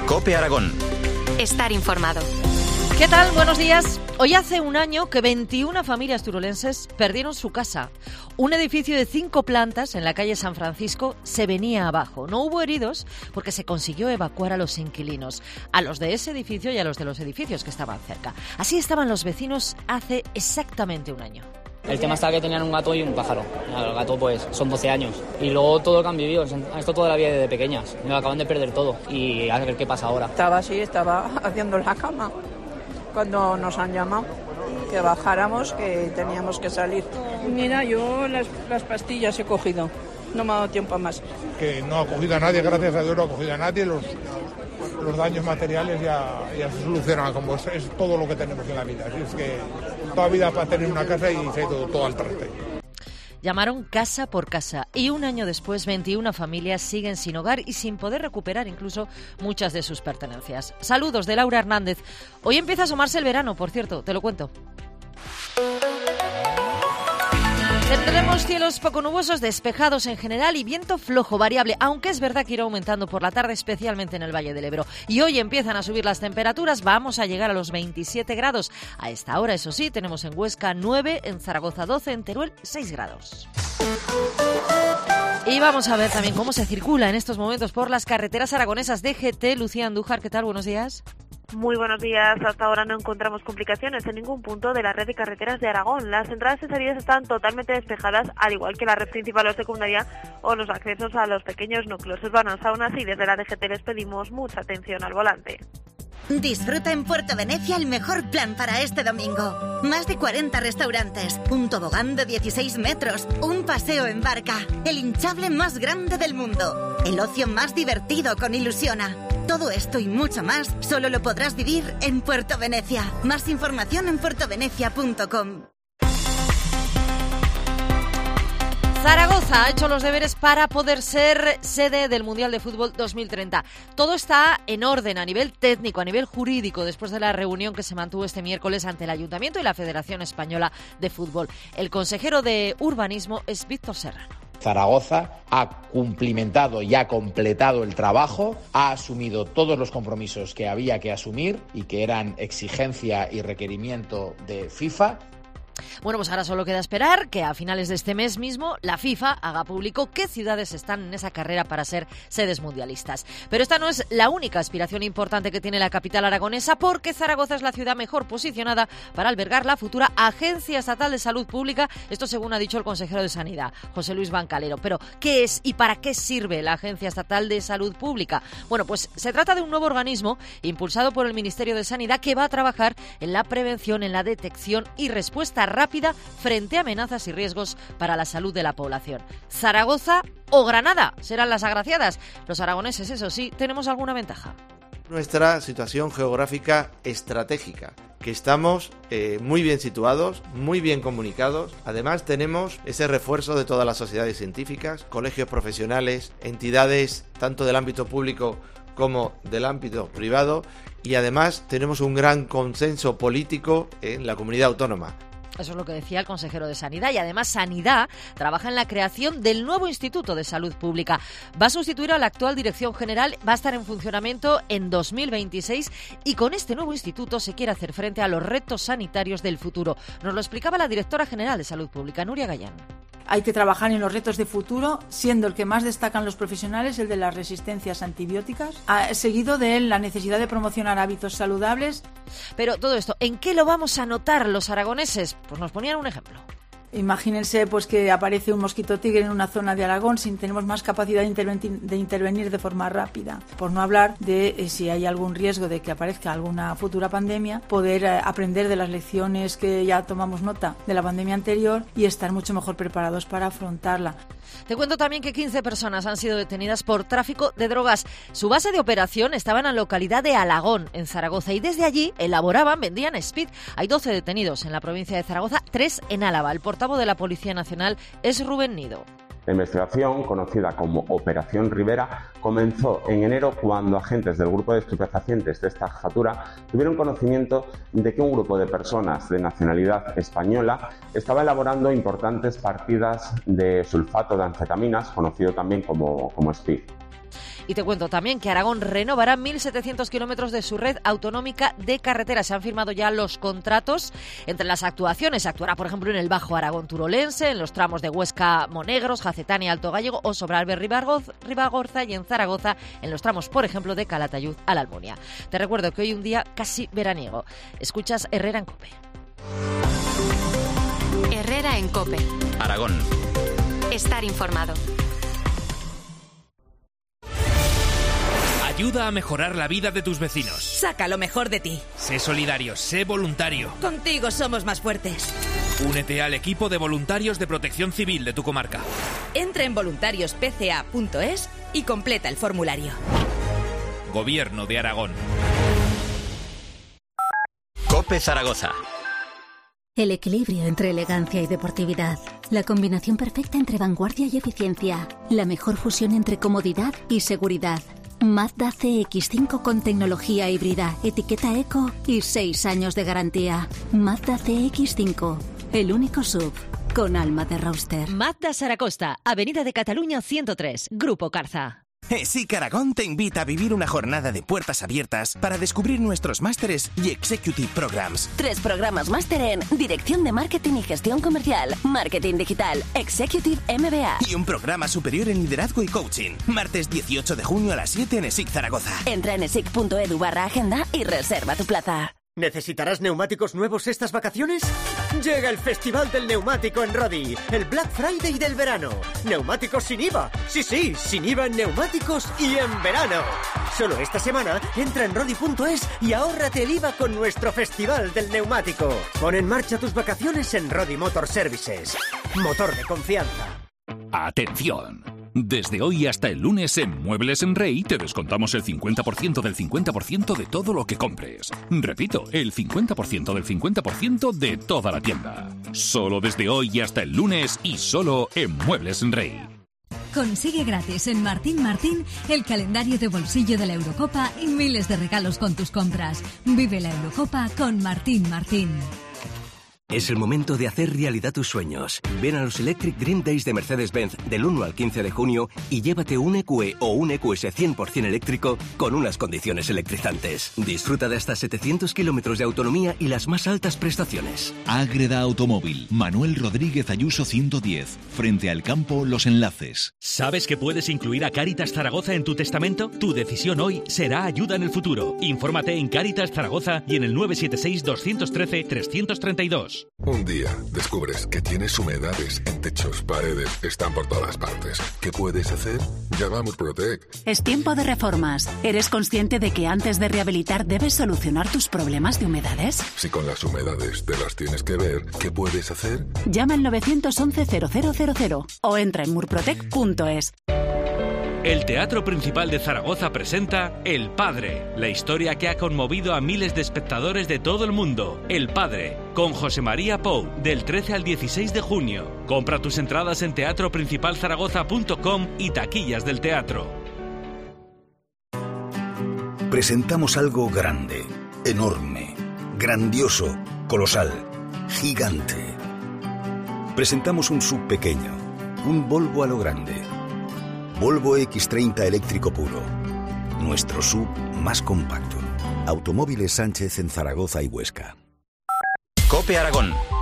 COPE Aragón. Estar informado. ¿Qué tal? Buenos días. Hoy hace un año que 21 familias turolenses perdieron su casa. Un edificio de 5 plantas en la calle San Francisco se venía abajo. No hubo heridos porque se consiguió evacuar a los inquilinos, a los de ese edificio y a los de los edificios que estaban cerca. Así estaban los vecinos hace exactamente un año. El tema está que tenían un gato y un pájaro. El gato pues son 12 años. Y luego todo lo que han vivido, esto toda la vida desde pequeñas. Me acaban de perder todo y a ver qué pasa ahora. Estaba haciendo la cama cuando nos han llamado que bajáramos, que teníamos que salir. Mira, yo las pastillas he cogido, no me ha dado tiempo a más. Que no ha cogido a nadie, gracias a Dios no ha cogido a nadie, los daños materiales ya se solucionan, como es todo lo que tenemos en la vida. Así es que toda vida para tener una casa y se ha ido todo al traste. Llamaron casa por casa y un año después 21 familias siguen sin hogar y sin poder recuperar incluso muchas de sus pertenencias. Saludos de Laura Hernández. Hoy empieza a asomarse el verano, por cierto, te lo cuento. Tendremos cielos poco nubosos, despejados en general y viento flojo, variable, aunque es verdad que irá aumentando por la tarde, especialmente en el Valle del Ebro. Y hoy empiezan a subir las temperaturas, vamos a llegar a los 27 grados. A esta hora, eso sí, tenemos en Huesca 9, en Zaragoza 12, en Teruel 6 grados. Y vamos a ver también cómo se circula en estos momentos por las carreteras aragonesas. DGT, Lucía Andújar, ¿qué tal? Buenos días. Muy buenos días. Hasta ahora no encontramos complicaciones en ningún punto de la red de carreteras de Aragón. Las entradas y salidas están totalmente despejadas, al igual que la red principal o secundaria o los accesos a los pequeños núcleos urbanos. Aún así, desde la DGT les pedimos mucha atención al volante. Disfruta en Puerto Venecia el mejor plan para este domingo. Más de 40 restaurantes, un tobogán de 16 metros, un paseo en barca, el hinchable más grande del mundo, el ocio más divertido con Ilusiona. Todo esto y mucho más solo lo podrás vivir en Puerto Venecia. Más información en puertovenecia.com. Zaragoza ha hecho los deberes para poder ser sede del Mundial de Fútbol 2030. Todo está en orden a nivel técnico, a nivel jurídico, después de la reunión que se mantuvo este miércoles ante el Ayuntamiento y la Federación Española de Fútbol. El consejero de Urbanismo es Víctor Serrano. Zaragoza ha cumplimentado y ha completado el trabajo, ha asumido todos los compromisos que había que asumir y que eran exigencia y requerimiento de FIFA. Bueno, pues ahora solo queda esperar que a finales de este mes mismo la FIFA haga público qué ciudades están en esa carrera para ser sedes mundialistas. Pero esta no es la única aspiración importante que tiene la capital aragonesa, porque Zaragoza es la ciudad mejor posicionada para albergar la futura Agencia Estatal de Salud Pública, esto según ha dicho el consejero de Sanidad, José Luis Bancalero. Pero, ¿qué es y para qué sirve la Agencia Estatal de Salud Pública? Bueno, pues se trata de un nuevo organismo impulsado por el Ministerio de Sanidad que va a trabajar en la prevención, en la detección y respuesta rápida frente a amenazas y riesgos para la salud de la población. Zaragoza o Granada serán las agraciadas. Los aragoneses, eso sí, tenemos alguna ventaja. Nuestra situación geográfica estratégica, que estamos muy bien situados, muy bien comunicados. Además tenemos ese refuerzo de todas las sociedades científicas, colegios profesionales, entidades tanto del ámbito público como del ámbito privado, y además tenemos un gran consenso político en la comunidad autónoma. Eso es lo que decía el consejero de Sanidad. Y además Sanidad trabaja en la creación del nuevo Instituto de Salud Pública. Va a sustituir a la actual Dirección General, va a estar en funcionamiento en 2026 y con este nuevo instituto se quiere hacer frente a los retos sanitarios del futuro. Nos lo explicaba la directora general de Salud Pública, Nuria Gallán. Hay que trabajar en los retos de futuro, siendo el que más destacan los profesionales el de las resistencias antibióticas, seguido de la necesidad de promocionar hábitos saludables. Pero todo esto, ¿en qué lo vamos a notar los aragoneses? Pues nos ponían un ejemplo. Imagínense pues que aparece un mosquito tigre en una zona de Aragón, si tenemos más capacidad de intervenir de forma rápida. Por no hablar de si hay algún riesgo de que aparezca alguna futura pandemia, poder aprender de las lecciones que ya tomamos nota de la pandemia anterior y estar mucho mejor preparados para afrontarla. Te cuento también que 15 personas han sido detenidas por tráfico de drogas. Su base de operación estaba en la localidad de Alagón, en Zaragoza, y desde allí vendían speed. Hay 12 detenidos en la provincia de Zaragoza, 3 en Álava. El portavoz de la Policía Nacional es Rubén Nido. La investigación, conocida como Operación Rivera, comenzó en enero cuando agentes del grupo de estupefacientes de esta jefatura tuvieron conocimiento de que un grupo de personas de nacionalidad española estaba elaborando importantes partidas de sulfato de anfetaminas, conocido también como speed. Y te cuento también que Aragón renovará 1.700 kilómetros de su red autonómica de carreteras. Se han firmado ya los contratos. Entre las actuaciones, se actuará, por ejemplo, en el Bajo Aragón turolense, en los tramos de Huesca, Monegros, Jacetania, Alto Gállego o Sobrarbe, Ribagorza, y en Zaragoza, en los tramos, por ejemplo, de Calatayud a la Almunia. Te recuerdo que hoy un día casi veraniego. Escuchas Herrera en COPE. Herrera en COPE. Aragón. Estar informado. Ayuda a mejorar la vida de tus vecinos. Saca lo mejor de ti. Sé solidario, sé voluntario. Contigo somos más fuertes. Únete al equipo de voluntarios de Protección Civil de tu comarca. Entra en voluntariosPCA.es y completa el formulario. Gobierno de Aragón. COPE Zaragoza. El equilibrio entre elegancia y deportividad. La combinación perfecta entre vanguardia y eficiencia. La mejor fusión entre comodidad y seguridad. Mazda CX-5 con tecnología híbrida, etiqueta eco y 6 años de garantía. Mazda CX-5, el único SUV con alma de roadster. Mazda Saracosta, Avenida de Cataluña 103, Grupo Carza. ESIC Aragón te invita a vivir una jornada de puertas abiertas para descubrir nuestros másteres y Executive Programs. 3 programas máster en Dirección de Marketing y Gestión Comercial, Marketing Digital, Executive MBA. Y un programa superior en Liderazgo y Coaching. Martes 18 de junio a las 7 en ESIC Zaragoza. Entra en esic.edu/agenda y reserva tu plaza. ¿Necesitarás neumáticos nuevos estas vacaciones? Llega el Festival del Neumático en Rodi, el Black Friday del verano. Neumáticos sin IVA. Sí, sin IVA en neumáticos y en verano. Solo esta semana entra en rodi.es y ahórrate el IVA con nuestro Festival del Neumático. Pon en marcha tus vacaciones en Rodi Motor Services. Motor de confianza. ¡Atención! Desde hoy hasta el lunes en Muebles en Rey te descontamos el 50% del 50% de todo lo que compres. Repito, el 50% del 50% de toda la tienda. Solo desde hoy hasta el lunes y solo en Muebles en Rey. Consigue gratis en Martín Martín el calendario de bolsillo de la Eurocopa y miles de regalos con tus compras. Vive la Eurocopa con Martín Martín. Es el momento de hacer realidad tus sueños. Ven a los Electric Dream Days de Mercedes-Benz del 1 al 15 de junio y llévate un EQE o un EQS 100% eléctrico con unas condiciones electrizantes. Disfruta de hasta 700 kilómetros de autonomía y las más altas prestaciones. Ágreda Automóvil, Manuel Rodríguez Ayuso 110, frente al campo Los Enlaces. ¿Sabes que puedes incluir a Cáritas Zaragoza en tu testamento? Tu decisión hoy será ayuda en el futuro. Infórmate en Cáritas Zaragoza y en el 976 213 332. Un día descubres que tienes humedades en techos, paredes, están por todas partes. ¿Qué puedes hacer? Llama a Murprotec. Es tiempo de reformas. ¿Eres consciente de que antes de rehabilitar debes solucionar tus problemas de humedades? Si con las humedades te las tienes que ver, ¿qué puedes hacer? Llama al 911-0000 o entra en murprotec.es. El Teatro Principal de Zaragoza presenta El Padre, la historia que ha conmovido a miles de espectadores de todo el mundo. El Padre, con José María Pou, del 13 al 16 de junio. Compra tus entradas en teatroprincipalzaragoza.com y taquillas del teatro. Presentamos algo grande, enorme, grandioso, colosal, gigante. Presentamos un SUV pequeño, un Volvo a lo grande. Volvo X30 eléctrico puro. Nuestro SUV más compacto. Automóviles Sánchez en Zaragoza y Huesca. COPE Aragón.